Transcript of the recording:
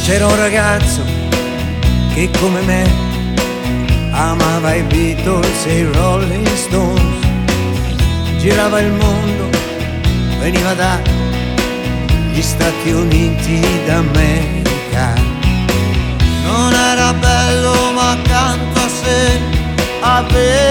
C'era un ragazzo che come me amava i Beatles e i Rolling Stones, girava il mondo, veniva dagli Stati Uniti d'America. Non era bello ma accanto a sé aveva